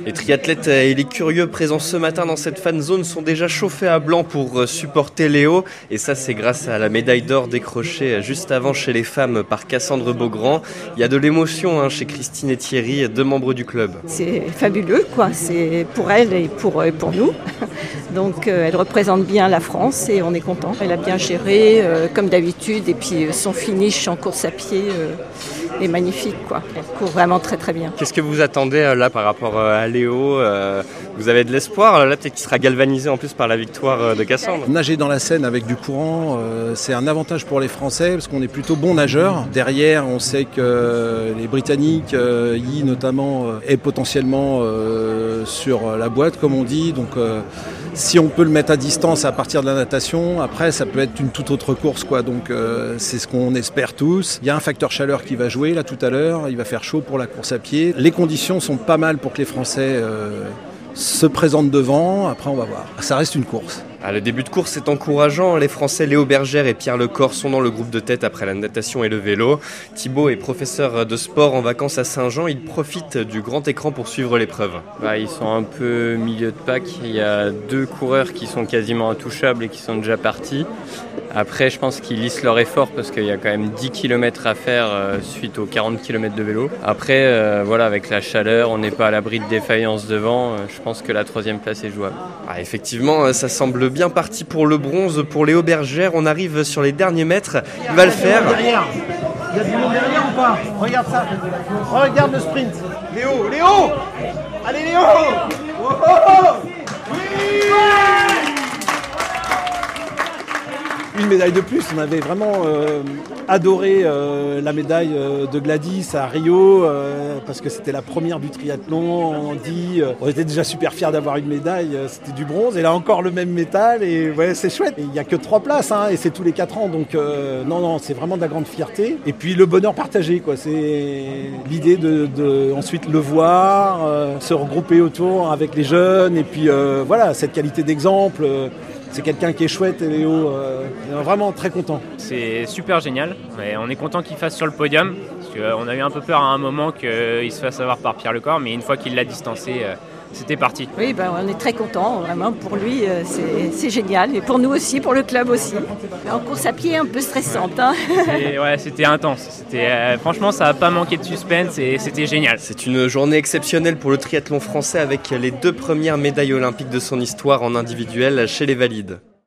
Les triathlètes et les curieux présents ce matin dans cette fan zone sont déjà chauffés à blanc pour supporter Léo. Et ça, c'est grâce à la médaille d'or décrochée juste avant chez les femmes par Cassandre Beaugrand. Il y a de l'émotion chez Christine et Thierry, deux membres du club. C'est fabuleux, quoi. C'est pour elle et pour nous. Donc elle représente bien la France et on est content. Elle a bien géré comme d'habitude et puis son finish en course à pied est magnifique, quoi. Elle court vraiment très très bien. Qu'est-ce que vous attendez là par rapport à Léo? Vous avez de l'espoir là, peut-être qu'il sera galvanisé en plus par la victoire de Cassandre. Nager dans la Seine avec du courant, c'est un avantage pour les Français parce qu'on est plutôt bons nageurs. Derrière, on sait que les Britanniques, Yi notamment, est potentiellement sur la boîte comme on dit. Donc si on peut le mettre à distance à partir de la natation, après ça peut être une toute autre course, quoi. Donc c'est ce qu'on espère tous. Il y a un facteur chaleur qui va jouer là tout à l'heure, il va faire chaud pour la course à pied. Les conditions sont pas mal pour que les Français se présentent devant, après on va voir. Ça reste une course. Le début de course est encourageant. Les Français Léo Bergère et Pierre Lecor sont dans le groupe de tête après la natation et le vélo. Thibaut est professeur de sport en vacances à Saint-Jean. Il profite du grand écran pour suivre l'épreuve. Ils sont un peu milieu de pack. Il y a 2 coureurs qui sont quasiment intouchables et qui sont déjà partis. Après, je pense qu'ils lissent leur effort parce qu'il y a quand même 10 km à faire suite aux 40 km de vélo. Après, avec la chaleur, on n'est pas à l'abri de défaillance devant. Je pense que la 3e place est jouable. Effectivement, ça semble bien parti pour le bronze pour Léo Bergère. On arrive sur les derniers mètres. Il va le faire. Derrière. Il y a du monde derrière ou pas? Regarde ça. Regarde le sprint. Léo. Allez Léo. Oui. Une médaille de plus, on avait vraiment adoré la médaille de Gladys à Rio parce que c'était la première du triathlon. On était déjà super fiers d'avoir une médaille, c'était du bronze et là encore le même métal et ouais, c'est chouette. Il n'y a que 3 places et c'est tous les 4 ans donc non, c'est vraiment de la grande fierté. Et puis le bonheur partagé, quoi. C'est l'idée de ensuite le voir, se regrouper autour avec les jeunes et puis cette qualité d'exemple. C'est quelqu'un qui est chouette et Léo est vraiment très content. C'est super génial. Et on est content qu'il fasse sur le podium. Parce qu'on a eu un peu peur à un moment qu'il se fasse avoir par Pierre Lecor. Mais une fois qu'il l'a distancé, c'était parti. Oui, on est très content. Vraiment, pour lui, c'est génial. Et pour nous aussi, pour le club aussi. En course à pied, un peu stressante. C'était intense. Franchement, ça n'a pas manqué de suspense et c'était génial. C'est une journée exceptionnelle pour le triathlon français avec les 2 premières médailles olympiques de son histoire en individuel chez les valides.